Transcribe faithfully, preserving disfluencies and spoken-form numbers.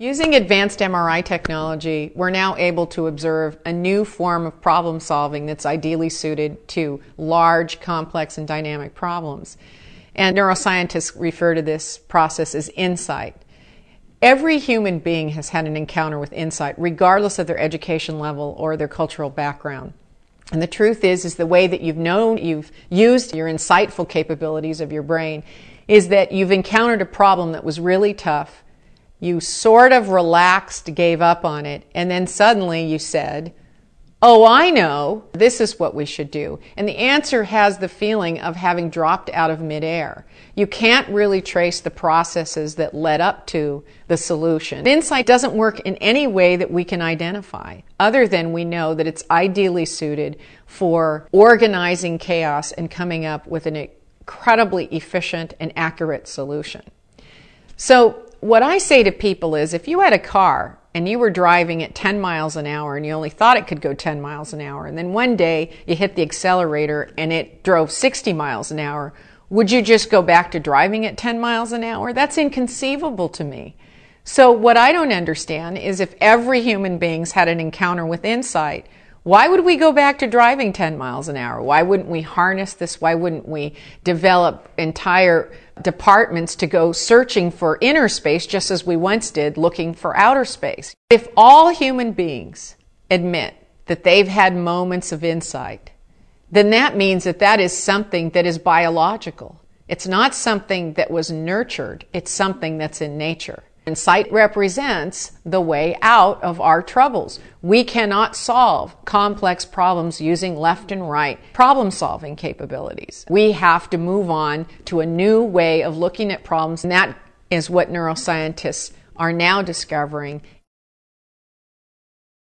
Using advanced M R I technology, we're now able to observe a new form of problem solving that's ideally suited to large, complex, and dynamic problems. And neuroscientists refer to this process as insight. Every human being has had an encounter with insight, regardless of their education level or their cultural background. And the truth is, is the way that you've known, you've used your insightful capabilities of your brain, is that you've encountered a problem that was really tough. You sort of relaxed, gave up on it, and then suddenly you said, oh, I know, this is what we should do. And the answer has the feeling of having dropped out of midair. You can't really trace the processes that led up to the solution. Insight doesn't work in any way that we can identify, other than we know that it's ideally suited for organizing chaos and coming up with an incredibly efficient and accurate solution. So what I say to people is, if you had a car and you were driving at ten miles an hour and you only thought it could go ten miles an hour, and then one day you hit the accelerator and it drove sixty miles an hour, would you just go back to driving at ten miles an hour? That's inconceivable to me. So what I don't understand is, if every human being's had an encounter with insight, why would we go back to driving ten miles an hour? Why wouldn't we harness this? Why wouldn't we develop entire departments to go searching for inner space, just as we once did looking for outer space? If all human beings admit that they've had moments of insight, then that means that that is something that is biological. It's not something that was nurtured. It's something that's in nature. Insight represents the way out of our troubles. We cannot solve complex problems using left and right problem-solving capabilities. We have to move on to a new way of looking at problems, and that is what neuroscientists are now discovering